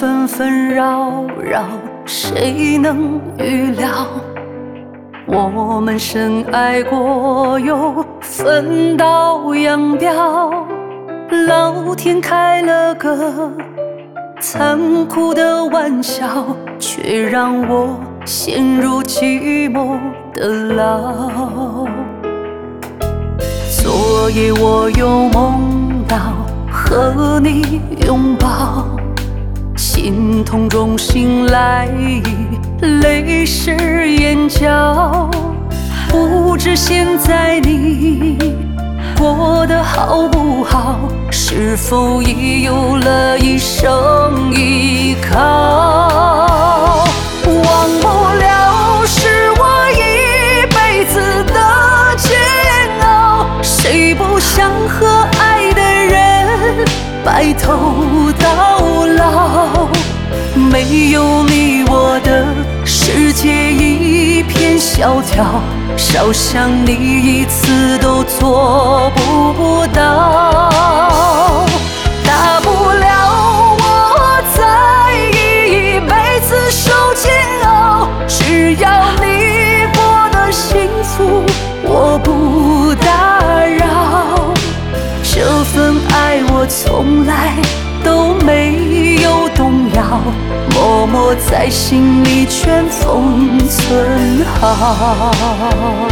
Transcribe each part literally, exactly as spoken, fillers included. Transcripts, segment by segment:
纷纷扰扰，谁能预料？我们深爱过，又分道扬镳。老天开了个残酷的玩笑，却让我陷入寂寞的牢。昨夜我又梦到和你拥抱，心痛中醒来已泪湿眼角。不知现在你过得好不好，是否已有了一生依靠？忘不了是我一辈子的煎熬，谁不想和爱的人白头到老？没有你我的世界一片萧条，少想你一次都做不到。大不了我再一辈子受煎熬，只要你过得幸福，我不打扰。这份爱我从来都没有动摇，默默在心里全封存好。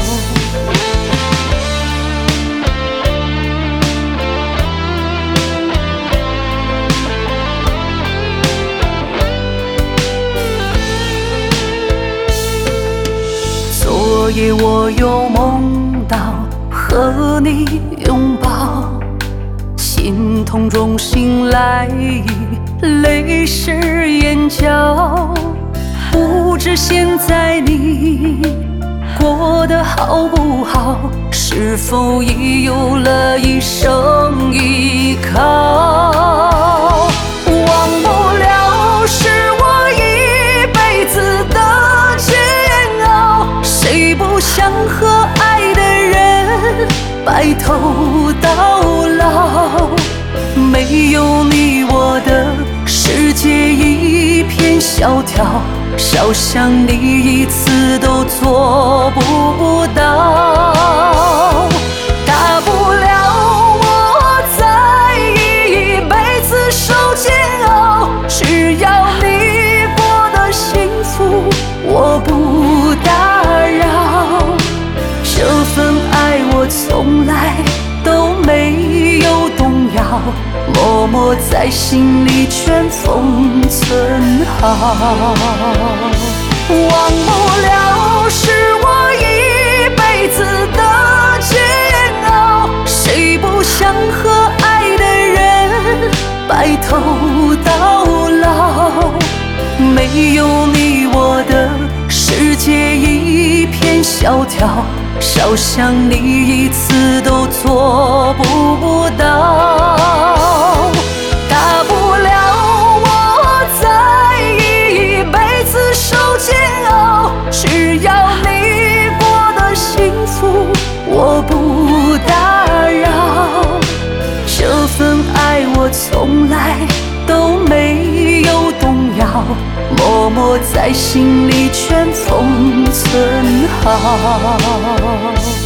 昨夜我又梦到和你拥抱，心痛中醒来已泪湿眼角。不知现在你过得好不好，是否已有了一生依靠？忘不了是我一辈子的煎熬，谁不想和爱的人白头到老？没有你我的世界一片萧条，少想你一次都做不到。大不了我再一辈子受煎熬，只要你过得幸福，我不打扰。这份爱我从来都没有动摇，默默在心里全封存好。忘不了是我一辈子的煎熬，谁不想和爱的人白头到老？没有你我的世界一片萧条，少想你一次都做不到。大不了我再一辈子受煎熬，只要你过得幸福，我不打扰。这份爱我从来都没有动摇，默默在心里全封存好。